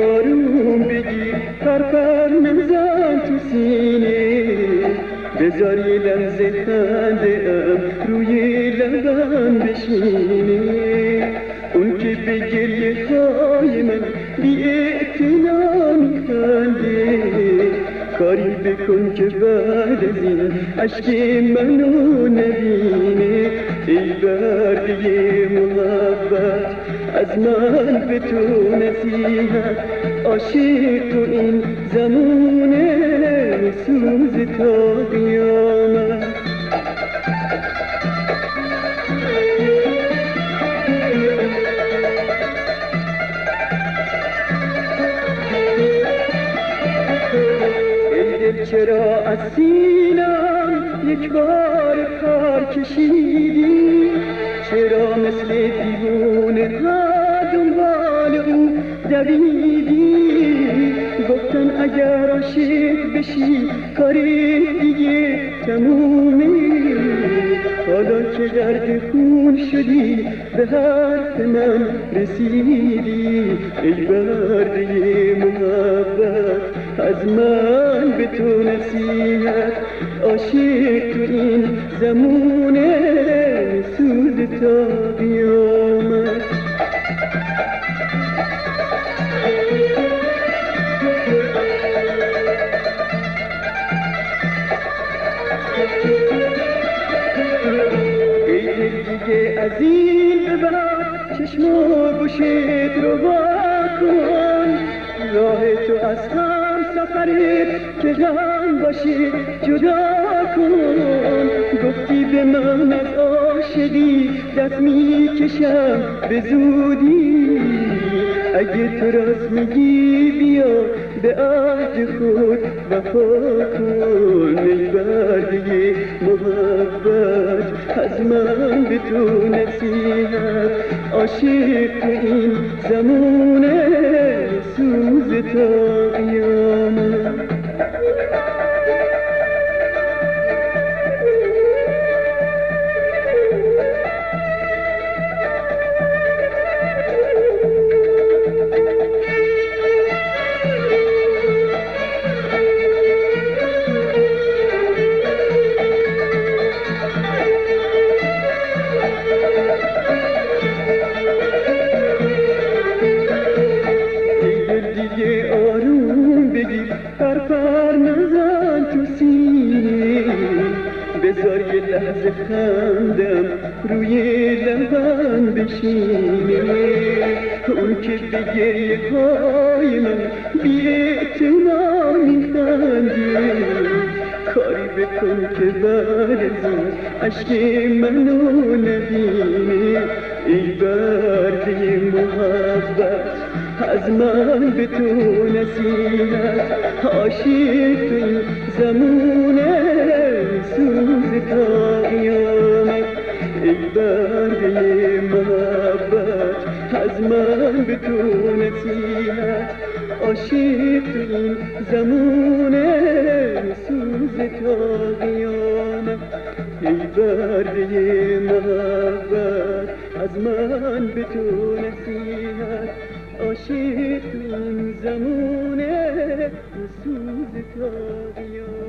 آروم بگیر پر نزن تو سینه بذار یه لحظه خنده ام روی لبم بشینه اون که به گریه های من بی اعتنا میخنده کاری بکن که بعد از این عشق منو نبینه ای برده محبت از من به تو نصیحت عاشق تو این زمونه سوز تا قیامت ای دل چرا از سینم یک بار کار کشیدی چرا مثل دیوونه دنبال او دویدی گفتن اگر عاشق بشی کاری دیگه تمومی حالا که غرق خون شدی به حرف من رسیدی ای برده محبت از من به تو نصیحت عاشق تو این زمونه سوز تا قیامت ای دل دیگه از این به بعد چشم و گوشت رو کن راه تو از هم سفره که غم باشی جدا کن گفتی به من از عاشقی دست میکشم به زودی اگه تو راست میگی بیا به عهد خود وفا کن ای برده محبت از من به تو نصیحت عاشق تو این زمونه سوز تا قیامت آروم بگیر پر نزن تو سینه بذار یه لحظه خندم روی لبم بشینه اون که به گریه های من بی اعتنا میخنده کاری بکن که بعد از این عشق منو نبینه ای برده محبت از من به تو نصیحت عاشق تو این زمونه سوز تا قیامت ای برده محبت از من به تو نصیحت عاشق تو این زمونه سوز تا قیامت ای برده محبت از من به تو نصیحت عاشق تو این زمونه سوز تا قیامت